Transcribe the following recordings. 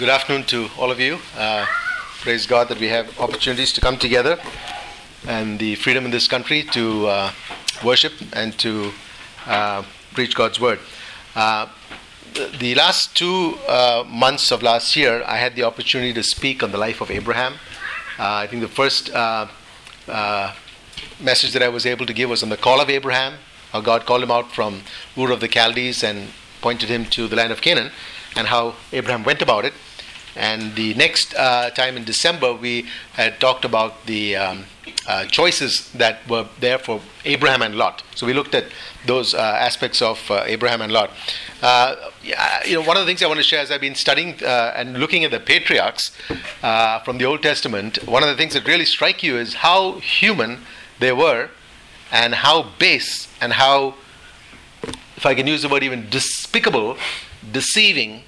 Good afternoon to all of you. Praise God that we have opportunities to come together and the freedom in this country to worship and to preach God's word. The last 2 months of last year, I had the opportunity to speak on the life of Abraham. I think the first message that I was able to give was on the call of Abraham, how God called him out from Ur of the Chaldees and pointed him to the land of Canaan, and how Abraham went about it. And the next time in December, we had talked about the choices that were there for Abraham and Lot. So we looked at those aspects of Abraham and Lot. One of the things I want to share as I've been studying and looking at the patriarchs from the Old Testament, one of the things that really strike you is how human they were and how base and how, if I can use the word, even despicable, deceiving,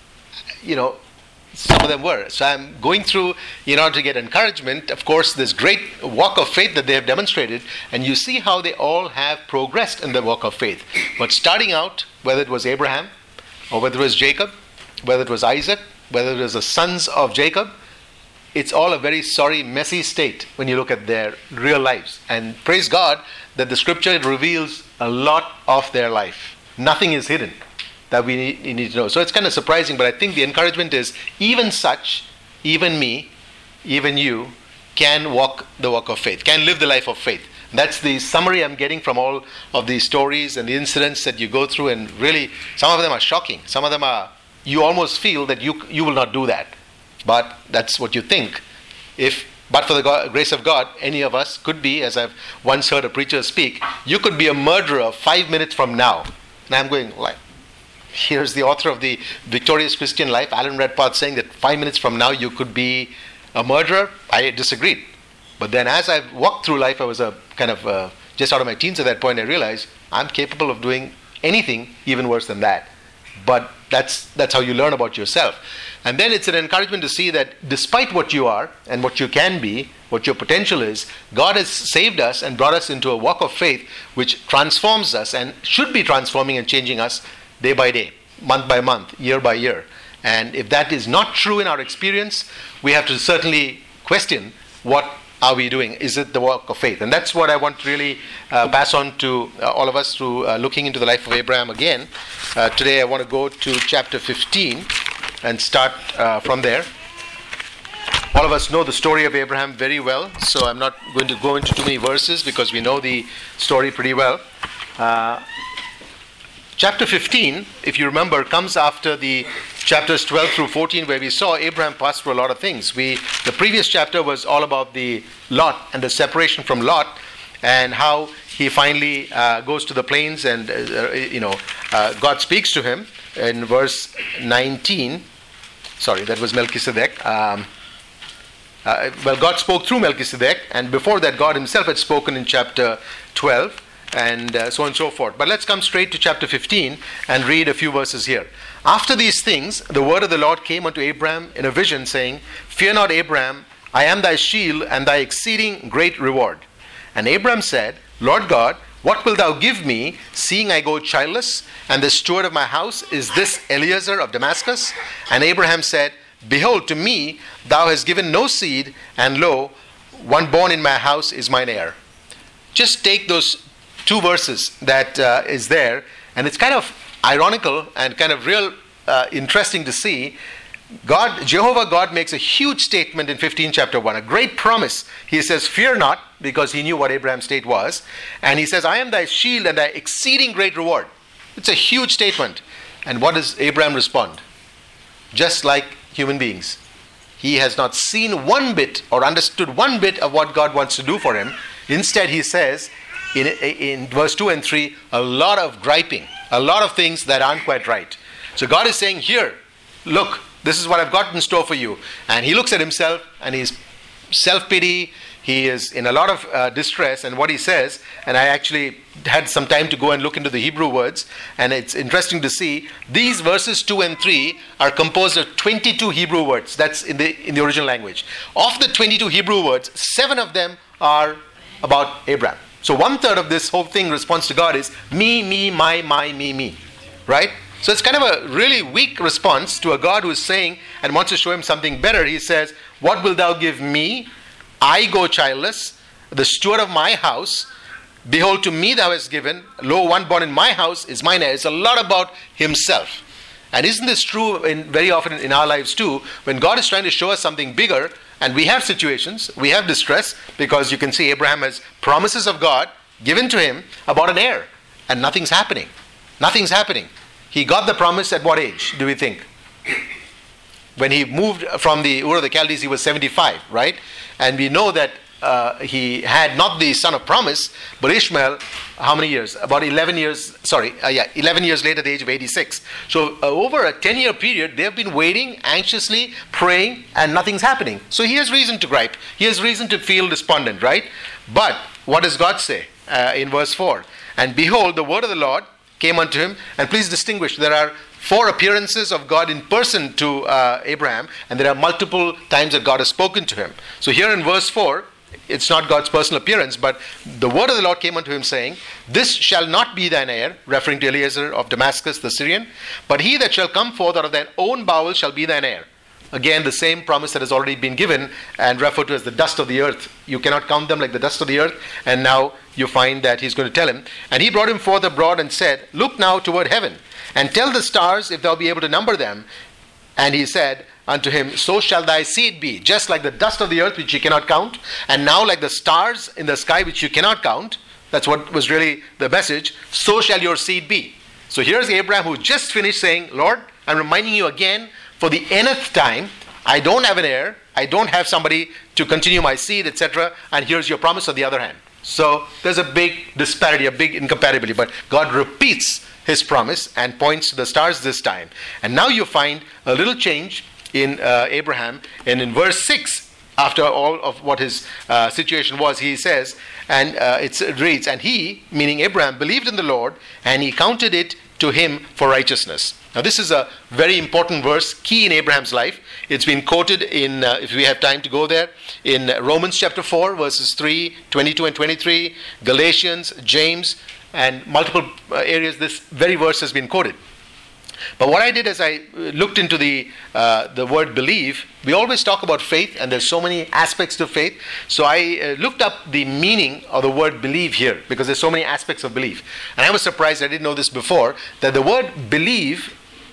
some of them were. So I'm going through in order to get encouragement, of course, this great walk of faith that they have demonstrated, and you see how they all have progressed in the walk of faith. But starting out, whether it was Abraham, or whether it was Jacob, whether it was Isaac, whether it was the sons of Jacob, it's all a very sorry, messy state when you look at their real lives. And praise God that the scripture reveals a lot of their life. Nothing is hidden that we need to know. So it's kind of surprising, but I think the encouragement is even such, even me, even you, can walk the walk of faith, can live the life of faith. That's the summary I'm getting from all of these stories and the incidents that you go through, and really, some of them are shocking. Some of them are, you almost feel that you will not do that. But that's what you think. But for the grace of God, any of us could be, as I've once heard a preacher speak, you could be a murderer 5 minutes from now. And I'm going, like, here's the author of the Victorious Christian Life, Alan Redpath, saying that 5 minutes from now you could be a murderer. I disagreed. But then as I walked through life, I was just out of my teens at that point, I realized I'm capable of doing anything even worse than that. But that's how you learn about yourself. And then it's an encouragement to see that despite what you are and what you can be, what your potential is, God has saved us and brought us into a walk of faith which transforms us and should be transforming and changing us day by day, month by month, year by year. And if that is not true in our experience, we have to certainly question, what are we doing? Is it the walk of faith? And that's what I want to really pass on to all of us through looking into the life of Abraham again. Today I want to go to chapter 15 and start from there. All of us know the story of Abraham very well, so I'm not going to go into too many verses because we know the story pretty well. Chapter 15, if you remember, comes after the chapters 12 through 14, where we saw Abraham pass through a lot of things. The previous chapter was all about the Lot and the separation from Lot, and how he finally goes to the plains, and God speaks to him in verse 19. Sorry, that was Melchizedek. God spoke through Melchizedek, and before that, God himself had spoken in chapter 12. And so on and so forth. But let's come straight to chapter 15 and read a few verses here. After these things, the word of the Lord came unto Abraham in a vision, saying, Fear not, Abraham, I am thy shield and thy exceeding great reward. And Abraham said, Lord God, what wilt thou give me, seeing I go childless, and the steward of my house is this Eliezer of Damascus? And Abraham said, Behold, to me thou hast given no seed, and lo, one born in my house is mine heir. Just take those 2 verses that is there, and it's kind of ironical and kind of real interesting to see. Jehovah God makes a huge statement in 15 chapter 1, a great promise. He says, Fear not, because he knew what Abraham's state was, and he says, I am thy shield and thy exceeding great reward. It's a huge statement. And what does Abraham respond? Just like human beings. He has not seen one bit or understood one bit of what God wants to do for him. Instead, he says, in verse 2 and 3, a lot of griping, a lot of things that aren't quite right. So God is saying, here, look, this is what I've got in store for you. And he looks at himself, and he's self-pity. He is in a lot of distress. And what he says, and I actually had some time to go and look into the Hebrew words, and it's interesting to see, these verses 2 and 3 are composed of 22 Hebrew words. That's in the original language. Of the 22 Hebrew words, 7 of them are about Abraham. So 1/3 of this whole thing response to God is me, my, me, right? So it's kind of a really weak response to a God who is saying and wants to show him something better. He says, what wilt thou give me? I go childless, the steward of my house. Behold, to me thou hast given. Lo, one born in my house is mine heir. It's a lot about himself. And isn't this true very often in our lives too? When God is trying to show us something bigger, and we have situations, we have distress, because you can see Abraham has promises of God given to him about an heir, and nothing's happening. Nothing's happening. He got the promise at what age, do we think? When he moved from the Ur of the Chaldees, he was 75, right? And we know that he had not the son of promise, but Ishmael, how many years? About 11 years, 11 years later, at the age of 86. So over a 10-year period, they have been waiting, anxiously praying, and nothing's happening. So he has reason to gripe. He has reason to feel despondent, right? But what does God say in verse 4? And behold, the word of the Lord came unto him. And please distinguish, there are 4 appearances of God in person to Abraham, and there are multiple times that God has spoken to him. So here in verse 4, it's not God's personal appearance, but the word of the Lord came unto him, saying, this shall not be thine heir, referring to Eliezer of Damascus the Syrian, but he that shall come forth out of thine own bowels shall be thine heir. Again, the same promise that has already been given and referred to as the dust of the earth. You cannot count them like the dust of the earth. And now you find that he's going to tell him. And he brought him forth abroad and said, look now toward heaven, and tell the stars if thou be able to number them. And he said unto him, so shall thy seed be, just like the dust of the earth which you cannot count, and now like the stars in the sky which you cannot count. That's what was really the message. So shall your seed be. So here's Abraham, who just finished saying, Lord, I'm reminding you again, for the nth time, I don't have an heir, I don't have somebody to continue my seed, etc. And here's your promise on the other hand. So there's a big disparity, a big incompatibility. But God repeats his promise and points to the stars this time. And now you find a little change in Abraham. And in verse 6, after all of what his situation was, he says, and it reads, and he, meaning Abraham, believed in the Lord, and he counted it to him for righteousness. Now this is a very important verse, key in Abraham's life. It's been quoted in, if we have time to go there, in Romans chapter 4, verses 3, 22 and 23, Galatians, James, and multiple areas this very verse has been quoted. But what I did as I looked into the word believe, we always talk about faith, and there's so many aspects to faith. So I looked up the meaning of the word believe here, because there's so many aspects of belief. And I was surprised, I didn't know this before, that the word believe,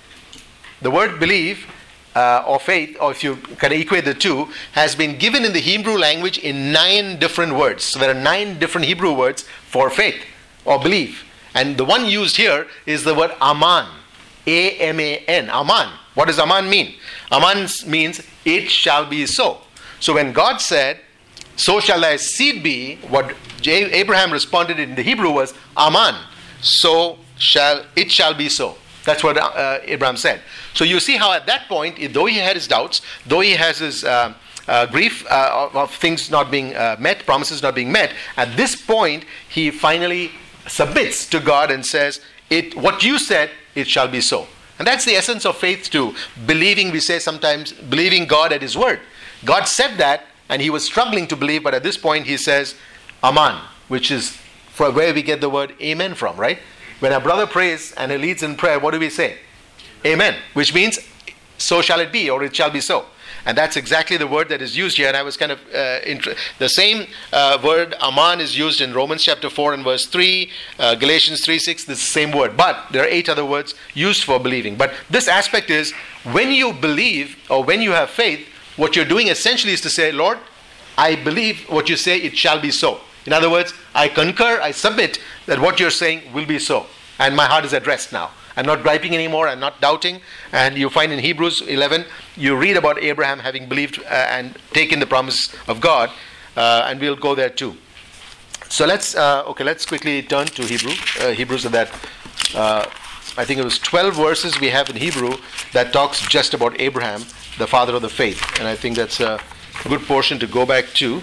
or faith, or if you can equate the two, has been given in the Hebrew language in 9 different words. So there are 9 different Hebrew words for faith or believe. And the one used here is the word aman. A-M-A-N, Aman. What does Aman mean? Aman means it shall be so. So when God said, so shall thy seed be, what Abraham responded in the Hebrew was Aman. So it shall be so. That's what Abraham said. So you see how at that point, though he had his doubts, though he has his grief of things not being met, promises not being met, at this point he finally submits to God and says, what you said, it shall be so. And that's the essence of faith too. Believing, we say sometimes, believing God at his word. God said that, and he was struggling to believe, but at this point he says, Aman, which is from where we get the word amen from, right? When a brother prays and he leads in prayer, what do we say? Amen, which means, so shall it be, or it shall be so. And that's exactly the word that is used here. And I was kind of the same word Aman is used in Romans chapter 4 and verse 3, Galatians 3:6, the same word. But there are 8 other words used for believing. But this aspect is, when you believe or when you have faith, what you're doing essentially is to say, Lord, I believe what you say, it shall be so. In other words, I concur, I submit that what you're saying will be so. And my heart is at rest now. I'm not griping anymore, I'm not doubting. And you find in Hebrews 11, you read about Abraham having believed and taken the promise of God. And we'll go there too. So let's quickly turn to Hebrews of that. I think it was 12 verses we have in Hebrew that talks just about Abraham, the father of the faith. And I think that's a good portion to go back to.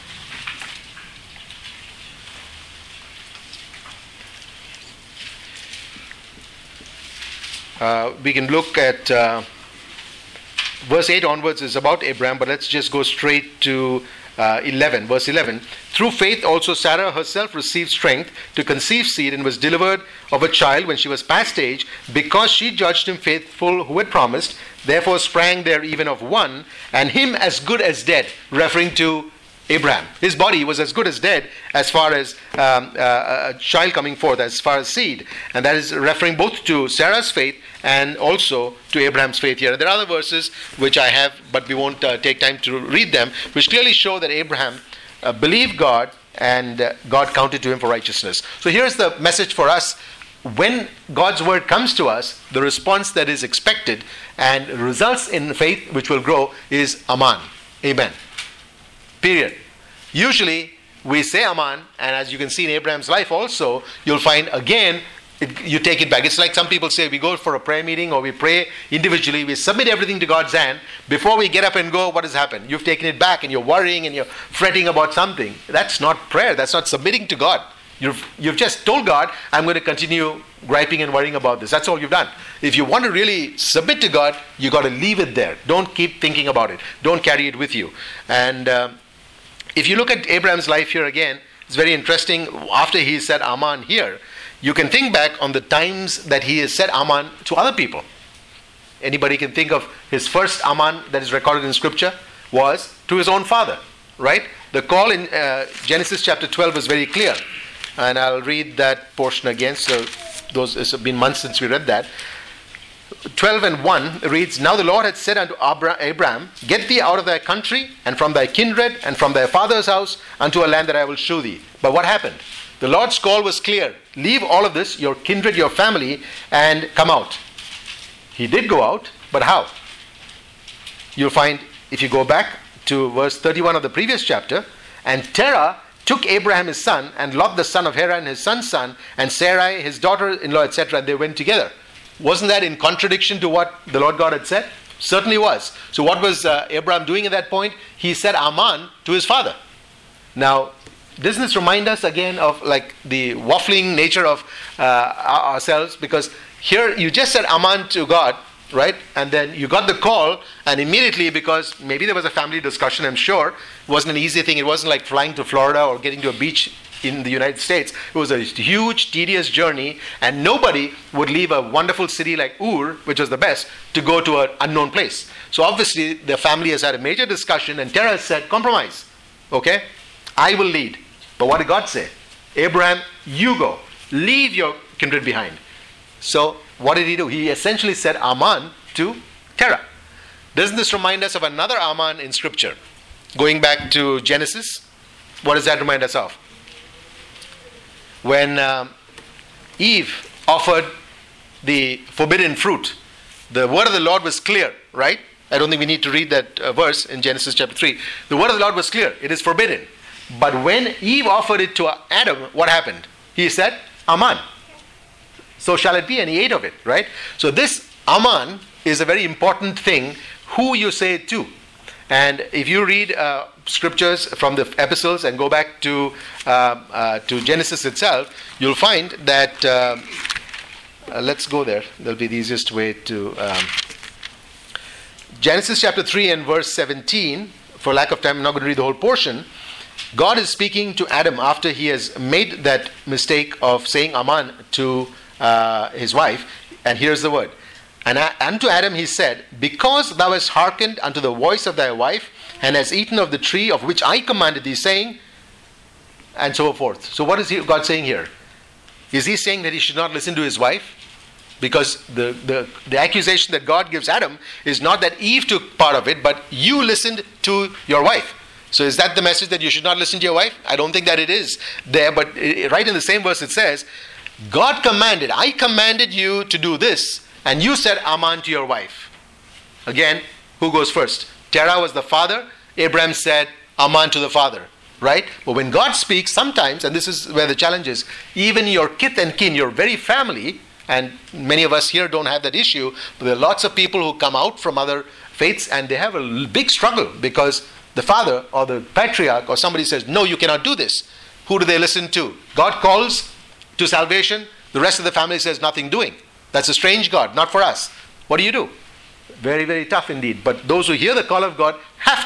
We can look at verse 8 onwards is about Abraham, but let's just go straight to 11, verse 11. Through faith also Sarah herself received strength to conceive seed and was delivered of a child when she was past age, because she judged him faithful who had promised. Therefore sprang there even of one, and him as good as dead, referring to Abraham. His body was as good as dead as far as a child coming forth, as far as seed. And that is referring both to Sarah's faith and also to Abraham's faith here. There are other verses which I have, but we won't take time to read them, which clearly show that Abraham believed God, and God counted to him for righteousness. So here's the message for us. When God's word comes to us, the response that is expected and results in faith which will grow is Amen. Amen. Period. Usually we say Amen, and as you can see in Abraham's life also, you'll find again, you take it back. It's like some people say, we go for a prayer meeting or we pray individually, we submit everything to God's hand. Before we get up and go, what has happened? You've taken it back and you're worrying and you're fretting about something. That's not prayer. That's not submitting to God. You've just told God, I'm going to continue griping and worrying about this. That's all you've done. If you want to really submit to God, you've got to leave it there. Don't keep thinking about it. Don't carry it with you. And if you look at Abraham's life here again, it's very interesting. After he said Amen here, you can think back on the times that he has said Amen to other people. Anybody can think of his first Amen that is recorded in Scripture was to his own father, right? The call in Genesis chapter 12 is very clear. And I'll read that portion again. So it's been months since we read that. 12:1 reads, Now the Lord had said unto Abraham, Get thee out of thy country, and from thy kindred, and from thy father's house, unto a land that I will shew thee. But what happened? The Lord's call was clear. Leave all of this, your kindred, your family, and come out. He did go out, but how? You'll find, if you go back to verse 31 of the previous chapter, and Terah took Abraham his son, and Lot the son of Haran his son's son, and Sarai his daughter-in-law, etc., and they went together. Wasn't that in contradiction to what the Lord God had said? Certainly was. So what was Abraham doing at that point? He said Amen to his father. Now, doesn't this remind us again of like the waffling nature of ourselves? Because here you just said Amen to God, right? And then you got the call, and immediately, because maybe there was a family discussion, I'm sure, it wasn't an easy thing. It wasn't like flying to Florida or getting to a beach in the United States. It was a huge, tedious journey, and nobody would leave a wonderful city like Ur, which was the best, to go to an unknown place. So obviously, the family has had a major discussion, and Terah said, compromise. Okay? I will lead. But what did God say? Abraham, you go. Leave your kindred behind. So what did he do? He essentially said Amen to Terah. Doesn't this remind us of another Amen in Scripture? Going back to Genesis, what does that remind us of? When Eve offered the forbidden fruit, the word of the Lord was clear, right? I don't think we need to read that verse in Genesis chapter 3. The word of the Lord was clear. It is forbidden. But when Eve offered it to Adam, what happened? He said, Amen. So shall it be, and he ate of it, right? So this Amen is a very important thing, who you say it to. And if you read scriptures from the epistles and go back to Genesis itself, you'll find that, let's go there. That'll be the easiest way to... Genesis chapter 3 and verse 17, for lack of time, I'm not going to read the whole portion. God is speaking to Adam after he has made that mistake of saying Amen to his wife. And here's the word. And unto Adam he said, Because thou hast hearkened unto the voice of thy wife, and hast eaten of the tree of which I commanded thee, saying, and so forth. So what is God saying here? Is he saying that he should not listen to his wife? Because the accusation that God gives Adam is not that Eve took part of it, but you listened to your wife. So is that the message, that you should not listen to your wife? I don't think that it is there, but right in the same verse it says, God commanded, I commanded you to do this, and you said Amen to your wife. Again, who goes first? Terah was the father. Abraham said Amen to the father, right? But when God speaks, sometimes, and this is where the challenge is, even your kith and kin, your very family, and many of us here don't have that issue, but there are lots of people who come out from other faiths and they have a big struggle because the father or the patriarch or somebody says, no, you cannot do this. Who do they listen to? God calls to salvation. The rest of the family says nothing doing. That's a strange God, not for us. What do you do? Very, very tough indeed. But those who hear the call of God have to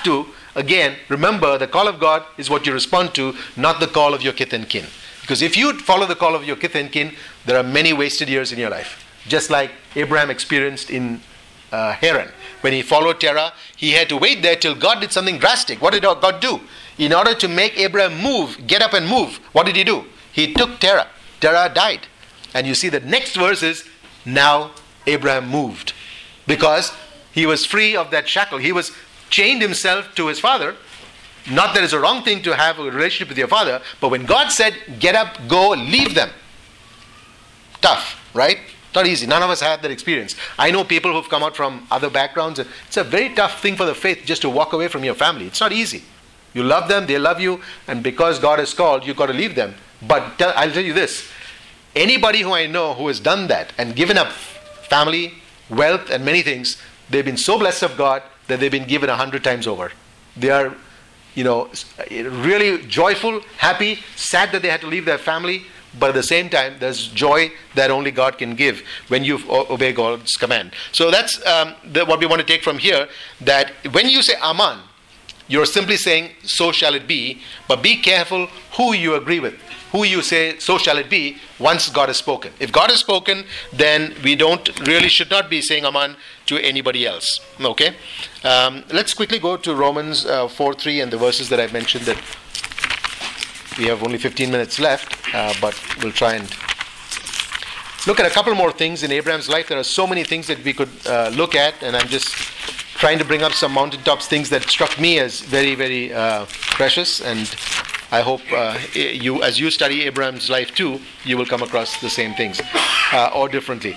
again, remember the call of God is what you respond to, not the call of your kith and kin. Because if you follow the call of your kith and kin, there are many wasted years in your life. Just like Abraham experienced in Haran. When he followed Terah, he had to wait there till God did something drastic. What did God do? In order to make Abraham move, get up and move, what did he do? He took Terah. Terah died. And you see the next verse is, now Abraham moved. Because he was free of that shackle. He was chained himself to his father. Not that it's a wrong thing to have a relationship with your father, but when God said, get up, go, leave them. Tough, right? Not easy. None of us had that experience. I know people who've come out from other backgrounds. It's a very tough thing for the faith just to walk away from your family. It's not easy. You love them, they love you, and because God has called, you've got to leave them. But I'll tell you this. Anybody who I know who has done that and given up family, wealth, and many things, they've been so blessed of God that they've been given 100 times over. They are, really joyful, happy, sad that they had to leave their family, but at the same time, there's joy that only God can give when you obey God's command. So that's what we want to take from here, that when you say Amen, you're simply saying, so shall it be, but be careful who you agree with. Who you say, so shall it be, once God has spoken. If God has spoken, then we should not be saying Amen to anybody else. Okay? Let's quickly go to Romans 4:3 and the verses that I've mentioned that we have only 15 minutes left, but we'll try and look at a couple more things in Abraham's life. There are so many things that we could look at, and I'm just trying to bring up some mountaintops, things that struck me as very, very precious, and I hope as you study Abraham's life too, you will come across the same things, or differently.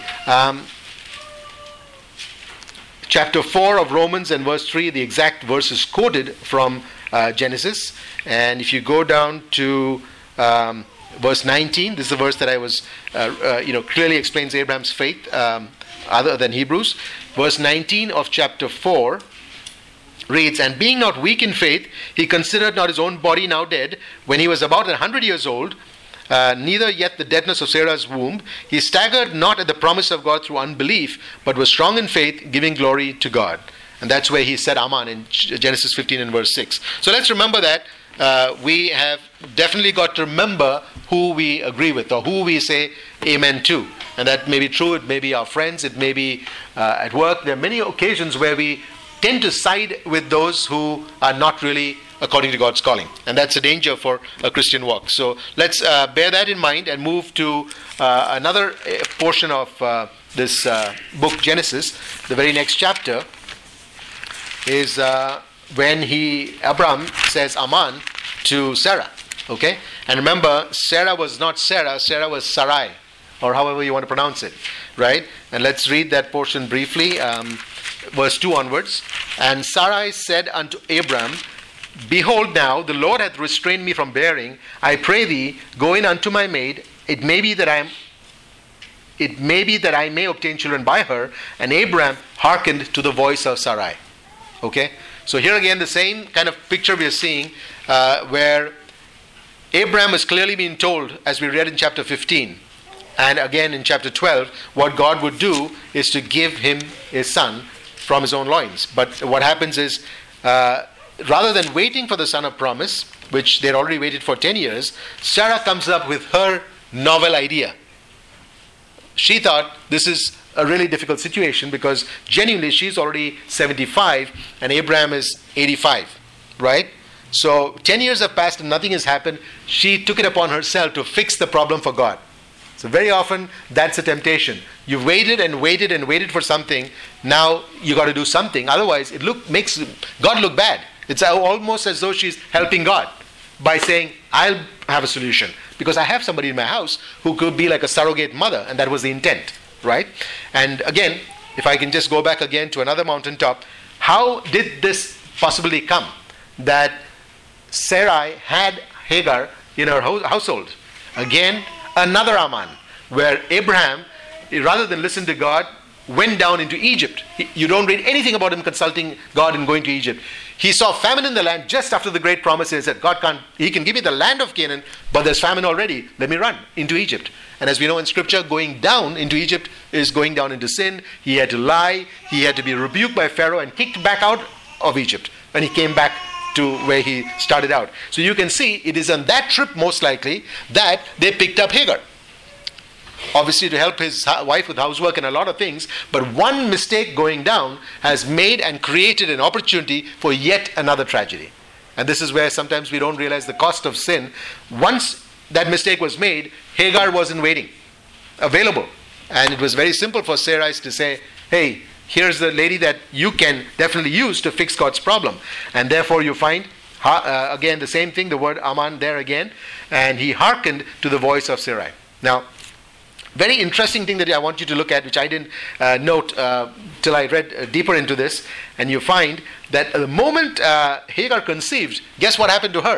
Chapter 4 of Romans and verse 3, the exact verse is quoted from Genesis. And if you go down to verse 19, this is the verse that I was, clearly explains Abraham's faith, other than Hebrews. Verse 19 of chapter 4 reads, and being not weak in faith, he considered not his own body now dead, when he was about 100 years old, neither yet the deadness of Sarah's womb. He staggered not at the promise of God through unbelief, but was strong in faith, giving glory to God. And that's where he said Amen in Genesis 15 and verse 6. So let's remember that we have definitely got to remember who we agree with or who we say amen to. And that may be true, it may be our friends, it may be at work. There are many occasions where we tend to side with those who are not really according to God's calling. And that's a danger for a Christian walk. So let's bear that in mind and move to another portion of this book, Genesis. The very next chapter is when Abraham says Amen to Sarah. Okay? And remember, Sarah was not Sarah, Sarah was Sarai, or however you want to pronounce it. Right? And let's read that portion briefly. Verse 2 onwards. And Sarai said unto Abram, behold now, the Lord hath restrained me from bearing. I pray thee, go in unto my maid. It may be that I may obtain children by her. And Abram hearkened to the voice of Sarai. Okay? So here again, the same kind of picture we are seeing, where Abraham is clearly being told, as we read in chapter 15, and again in chapter 12, what God would do is to give him a son from his own loins. But what happens is, rather than waiting for the son of promise, which they'd already waited for 10 years, Sarah comes up with her novel idea. She thought this is a really difficult situation because genuinely she's already 75 and Abraham is 85, right? So 10 years have passed and nothing has happened. She took it upon herself to fix the problem for God. So very often that's a temptation. You've waited and waited and waited for something. Now you got to do something. Otherwise it makes God look bad. It's almost as though she's helping God by saying, I'll have a solution because I have somebody in my house who could be like a surrogate mother, and that was the intent, right? And again, if I can just go back again to another mountaintop, how did this possibly come that Sarai had Hagar in her household? Again, another Amen, where Abraham, rather than listen to God, went down into Egypt. You don't read anything about him consulting God and going to Egypt. He saw famine in the land just after the great promise. He said, he can give me the land of Canaan, but there's famine already. Let me run into Egypt. And as we know in scripture, going down into Egypt is going down into sin. He had to lie. He had to be rebuked by Pharaoh and kicked back out of Egypt. When he came back to where he started out. So you can see it is on that trip most likely that they picked up Hagar. Obviously to help his wife with housework and a lot of things, but one mistake going down has made and created an opportunity for yet another tragedy. And this is where sometimes we don't realize the cost of sin. Once that mistake was made, Hagar wasn't waiting, available. And it was very simple for Sarai to say, hey, here's the lady that you can definitely use to fix God's problem. And therefore you find, again, the same thing, the word Aman there again. And he hearkened to the voice of Sarai. Now, very interesting thing that I want you to look at, which I didn't note till I read deeper into this. And you find that the moment Hagar conceived, guess what happened to her?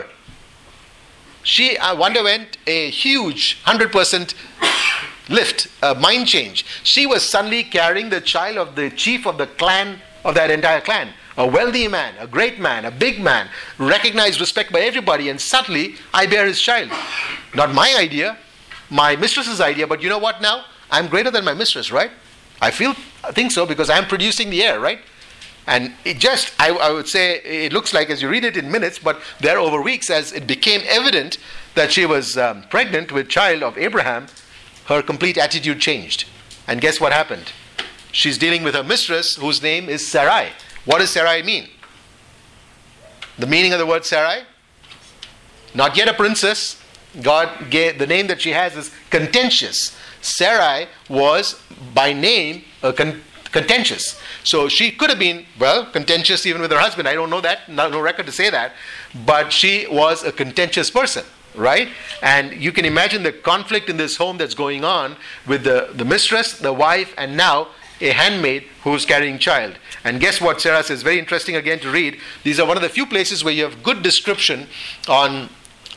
She underwent a huge 100% lift, a mind change. She was suddenly carrying the child of the chief of the clan, of that entire clan. A wealthy man, a great man, a big man, recognized, respect by everybody, and suddenly I bear his child. Not my idea, my mistress's idea, but you know what now? I'm greater than my mistress, right? I think so because I'm producing the heir, right? And it just, I would say, it looks like as you read it in minutes, but there over weeks, as it became evident that she was pregnant with child of Abraham, her complete attitude changed. And guess what happened? She's dealing with her mistress, whose name is Sarai. What does Sarai mean? The meaning of the word Sarai? Not yet a princess. God gave, the name that she has is contentious. Sarai was by name contentious. So she could have been, well, contentious even with her husband. I don't know that, no record to say that. But she was a contentious person, right? And you can imagine the conflict in this home that's going on with the mistress, the wife, and now a handmaid who's carrying child. And guess what Sarah says? Very interesting again to read. These are one of the few places where you have good description on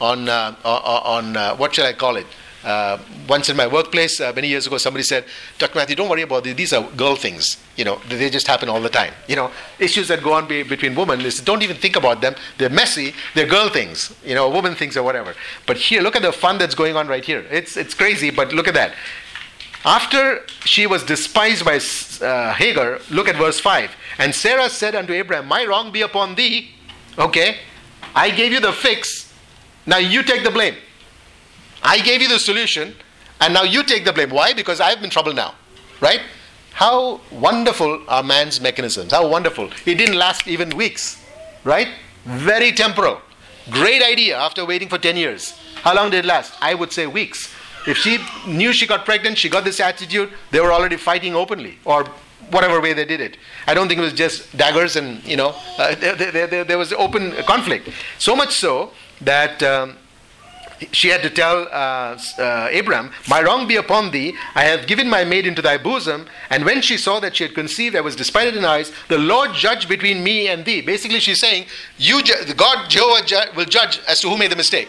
what shall I call it? Once in my workplace, many years ago, somebody said, Dr. Matthew, don't worry about these are girl things. You know, they just happen all the time. You know, issues that go on between women, don't even think about them. They're messy. They're girl things. You know, woman things or whatever. But here, look at the fun that's going on right here. It's crazy, but look at that. After she was despised by Hagar, look at verse 5. And Sarah said unto Abraham, my wrong be upon thee. Okay, I gave you the fix. Now you take the blame. I gave you the solution, and now you take the blame. Why? Because I've been in trouble now, right? How wonderful are man's mechanisms. How wonderful. It didn't last even weeks, right? Very temporal. Great idea after waiting for 10 years. How long did it last? I would say weeks. If she knew she got pregnant, she got this attitude, they were already fighting openly, or whatever way they did it. I don't think it was just daggers and, there was open conflict. So much so that she had to tell Abraham, my wrong be upon thee, I have given my maid into thy bosom. And when she saw that she had conceived, I was despised in eyes. The Lord judge between me and thee. Basically she's saying, God, Jehovah, will judge as to who made the mistake.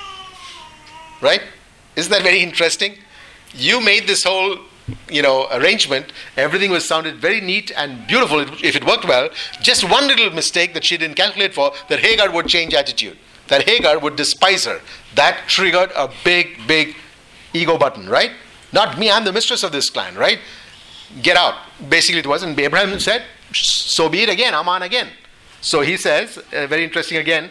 Right? Isn't that very interesting? You made this whole arrangement. Everything was sounded very neat and beautiful if it worked well. Just one little mistake that she didn't calculate for, that Hagar would change attitude. That Hagar would despise her. That triggered a big, big ego button, right? Not me, I'm the mistress of this clan, right? Get out. Basically it was. And Abraham said, so be it again, I'm on again. So he says, very interesting again,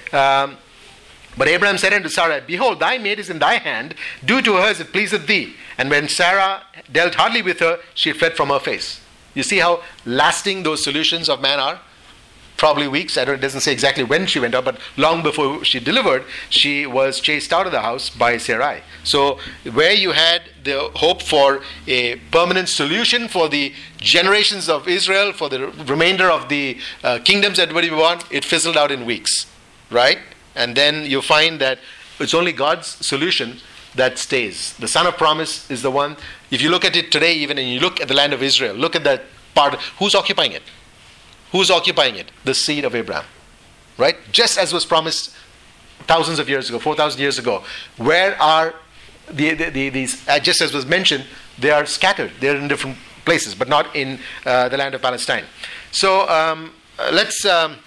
but Abraham said unto Sarah, behold, thy maid is in thy hand, do to her as it pleaseth thee. And when Sarah dealt hardly with her, she fled from her face. You see how lasting those solutions of man are? Probably weeks. It doesn't say exactly when she went out, but long before she delivered, she was chased out of the house by Sarai. So where you had the hope for a permanent solution for the generations of Israel, for the remainder of the kingdoms that we want, it fizzled out in weeks, right? And then you find that it's only God's solution that stays. The son of promise is the one. If you look at it today even, and you look at the land of Israel, look at that part. Who's occupying it? Who's occupying it? The seed of Abraham. Right? Just as was promised thousands of years ago, 4,000 years ago. Where are these, just as was mentioned, they are scattered. They're in different places, but not in the land of Palestine. So let's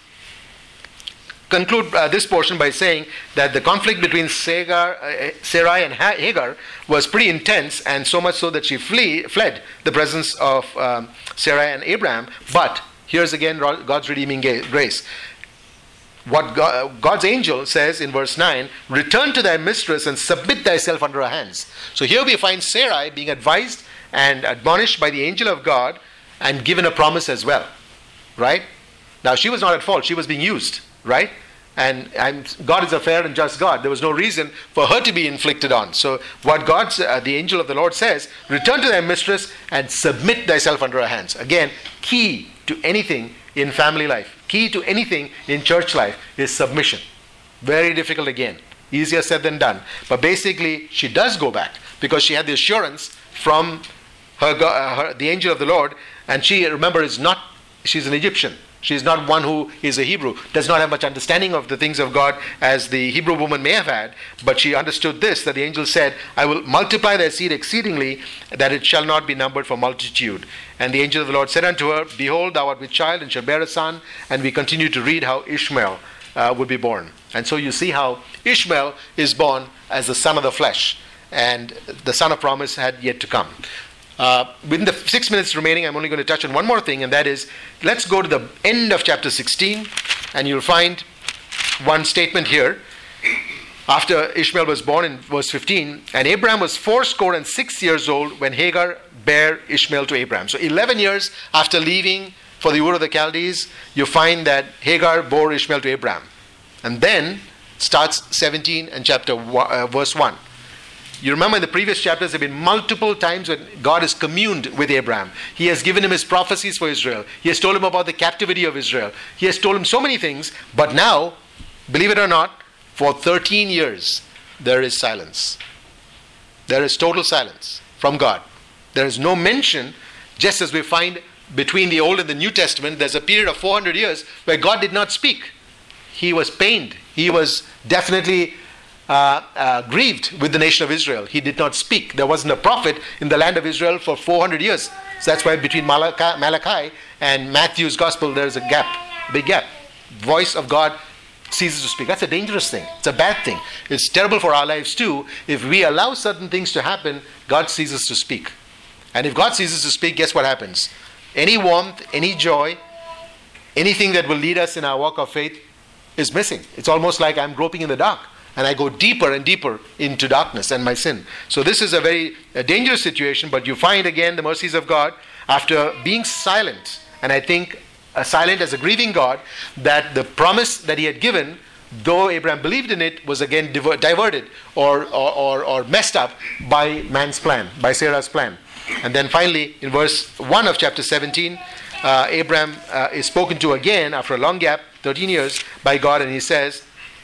conclude this portion by saying that the conflict between Sarai and Hagar was pretty intense, and so much so that she fled the presence of Sarai and Abraham. But here's again God's redeeming grace. what God's angel says in verse 9, return to thy mistress and submit thyself under her hands. So here we find Sarai being advised and admonished by the angel of God and given a promise as well. Right? Now she was not at fault. She was being used. Right? And God is a fair and just God. There was no reason for her to be inflicted on. So what the angel of the Lord says, return to thy mistress and submit thyself under her hands. Again, key to anything in family life, key to anything in church life is submission. Very difficult again. Easier said than done. But basically, she does go back because she had the assurance from the angel of the Lord. And she, remember, she's an Egyptian. She's not one who is a Hebrew, does not have much understanding of the things of God as the Hebrew woman may have had, but she understood this, that the angel said, I will multiply thy seed exceedingly, that it shall not be numbered for multitude. And the angel of the Lord said unto her, behold, thou art with child and shall bear a son. And we continue to read how Ishmael would be born. And so you see how Ishmael is born as the son of the flesh, and the son of promise had yet to come. Within the 6 minutes remaining, I'm only going to touch on one more thing, and that is, let's go to the end of chapter 16, and you'll find one statement here. After Ishmael was born in verse 15, and Abraham was 86 years old when Hagar bare Ishmael to Abraham. So 11 years after leaving for the Ur of the Chaldees, you find that Hagar bore Ishmael to Abraham. And then starts 17 and verse 1. You remember in the previous chapters, there have been multiple times when God has communed with Abraham. He has given him his prophecies for Israel. He has told him about the captivity of Israel. He has told him so many things. But now, believe it or not, for 13 years, there is silence. There is total silence from God. There is no mention, just as we find between the Old and the New Testament, there's a period of 400 years where God did not speak. He was pained. He was definitely grieved with the nation of Israel. He did not speak. There wasn't a prophet in the land of Israel for 400 years. So that's why between Malachi and Matthew's gospel, there's a gap, big gap. Voice of God ceases to speak. That's a dangerous thing. It's a bad thing. It's terrible for our lives too. If we allow certain things to happen, God ceases to speak. And if God ceases to speak, guess what happens? Any warmth, any joy, anything that will lead us in our walk of faith is missing. It's almost like I'm groping in the dark. And I go deeper and deeper into darkness and my sin. So this is a very dangerous situation, but you find again the mercies of God after being silent, and I think silent as a grieving God, that the promise that he had given, though Abraham believed in it, was again diverted or messed up by man's plan, by Sarah's plan. And then finally, in verse 1 of chapter 17, Abraham is spoken to again after a long gap, 13 years, by God, and he says,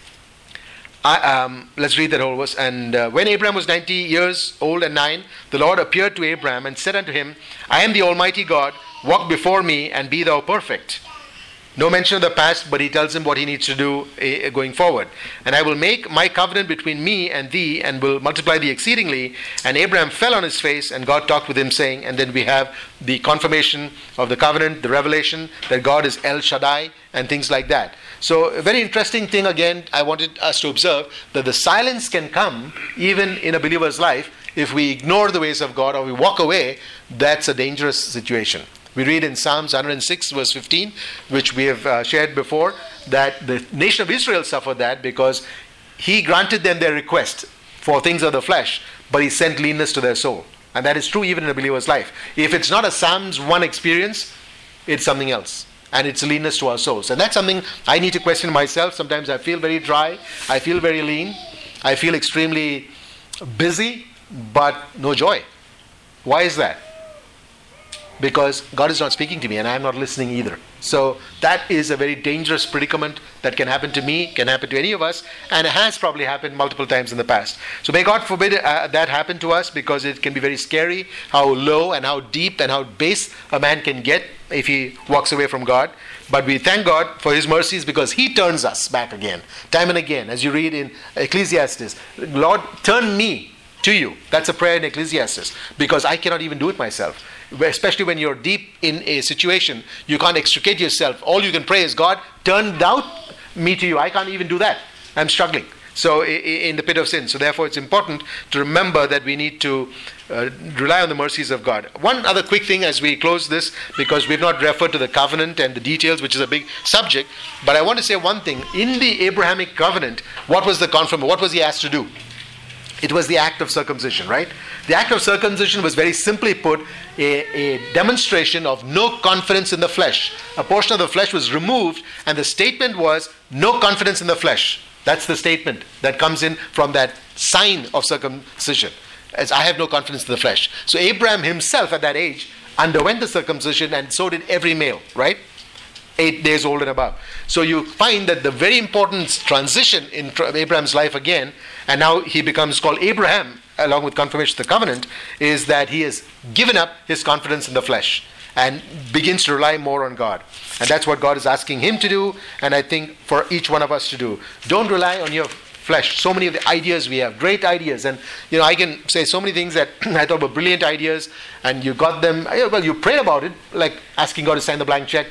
let's read that whole verse. And when Abraham was 90 years old and 9, the Lord appeared to Abraham and said unto him, I am the Almighty God, walk before me and be thou perfect. No mention of the past, but he tells him what he needs to do going forward. And I will make my covenant between me and thee, and will multiply thee exceedingly. And Abraham fell on his face, and God talked with him, saying, and then we have the confirmation of the covenant, the revelation that God is El Shaddai, and things like that. So a very interesting thing again, I wanted us to observe, that the silence can come even in a believer's life. If we ignore the ways of God or we walk away, that's a dangerous situation. We read in Psalms 106 verse 15, which we have shared before, that the nation of Israel suffered that because he granted them their request for things of the flesh, but he sent leanness to their soul. And that is true even in a believer's life. If it's not a Psalms 1 experience, it's something else. And it's leanness to our souls. And that's something I need to question myself. Sometimes I feel very dry. I feel very lean. I feel extremely busy, but no joy. Why is that? Because God is not speaking to me and I am not listening either. So that is a very dangerous predicament that can happen to me, can happen to any of us, and it has probably happened multiple times in the past. So may God forbid that happen to us, because it can be very scary how low and how deep and how base a man can get if he walks away from God. But we thank God for his mercies, because he turns us back again, time and again. As you read in Ecclesiastes, Lord, turn me to you. That's a prayer in Ecclesiastes, because I cannot even do it myself. Especially when you're deep in a situation, you can't extricate yourself. All you can pray is, God, turn thou me to you. I can't even do that. I'm struggling. So in the pit of sin. So therefore it's important to remember that we need to rely on the mercies of God. One other quick thing as we close this, because we've not referred to the covenant and the details, which is a big subject, but I want to say one thing. In the Abrahamic covenant, what was he asked to do? It was the act of circumcision, right? The act of circumcision was, very simply put, a demonstration of no confidence in the flesh. A portion of the flesh was removed, and the statement was, no confidence in the flesh. That's the statement that comes in from that sign of circumcision, as I have no confidence in the flesh. So Abraham himself at that age underwent the circumcision, and so did every male, right? 8 days old and above. So you find that the very important transition in Abraham's life again, and now he becomes called Abraham, along with confirmation of the covenant, is that he has given up his confidence in the flesh and begins to rely more on God. And that's what God is asking him to do, and I think for each one of us to do. Don't rely on your flesh. So many of the ideas we have, great ideas, and I can say so many things that I thought were brilliant ideas, and you got them. Well, you prayed about it, like asking God to sign the blank check.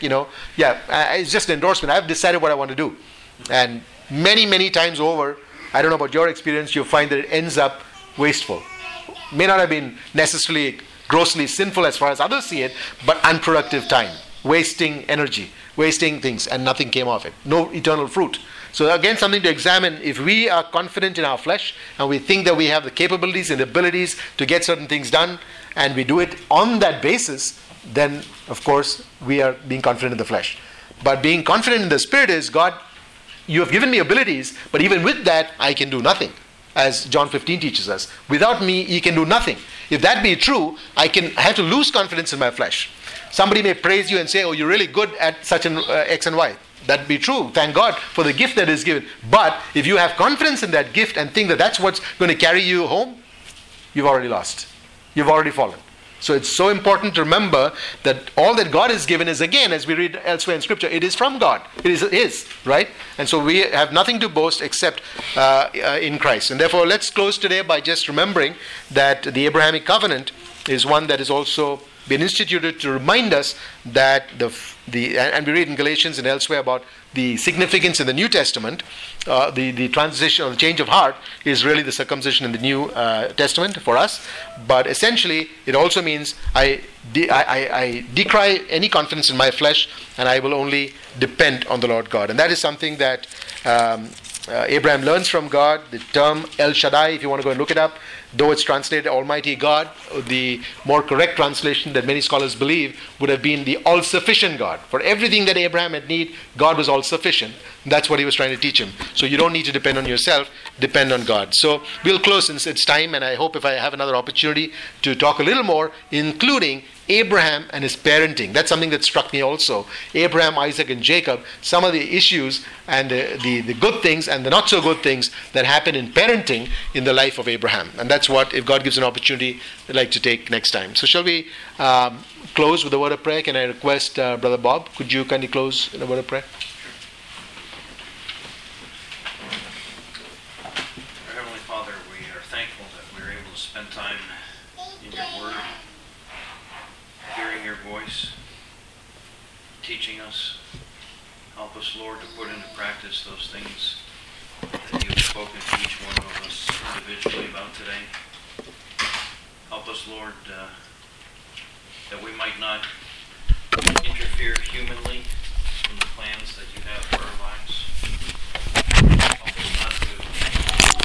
It's just an endorsement. I've decided what I want to do, and many times over, I don't know about your experience, you find that it ends up wasteful. May not have been necessarily grossly sinful as far as others see it, but unproductive time, wasting energy, wasting things, and nothing came of it. No eternal fruit. So again, something to examine. If we are confident in our flesh and we think that we have the capabilities and abilities to get certain things done, and we do it on that basis, then of course we are being confident in the flesh. But being confident in the Spirit is, God, you have given me abilities, but even with that I can do nothing. As John 15 teaches us, without me ye can do nothing. If that be true, I have to lose confidence in my flesh. Somebody may praise you and say, oh, you're really good at such an X and Y. That be true. Thank God for the gift that is given. But if you have confidence in that gift and think that that's what's going to carry you home, you've already lost. You've already fallen. So it's so important to remember that all that God has given is, again, as we read elsewhere in Scripture, it is from God. It is His, right? And so we have nothing to boast except in Christ. And therefore, let's close today by just remembering that the Abrahamic covenant is one that is also been instituted to remind us that and we read in Galatians and elsewhere about the significance in the New Testament, the transition or the change of heart is really the circumcision in the New Testament for us. But essentially, it also means I decry any confidence in my flesh, and I will only depend on the Lord God. And that is something that Abraham learns from God. The term El Shaddai, if you want to go and look it up, though it's translated Almighty God, the more correct translation that many scholars believe would have been the all-sufficient God. For everything that Abraham had need, God was all-sufficient. That's what he was trying to teach him. So you don't need to depend on yourself, depend on God. So we'll close since it's time, and I hope if I have another opportunity to talk a little more, including Abraham and his parenting. That's something that struck me also. Abraham, Isaac, and Jacob, some of the issues and the good things and the not so good things that happen in parenting in the life of Abraham. And that's what, if God gives an opportunity, I'd like to take next time. So shall we close with a word of prayer? Can I request Brother Bob, could you kindly close in a word of prayer? Our Heavenly Father, we are thankful that we're able to spend time in your Word, hearing your voice, teaching us. Help us, Lord, to put into practice those things that you have spoken to each one of us individually about today. Help us, Lord, that we might not interfere humanly in the plans that you have for our lives. Help us not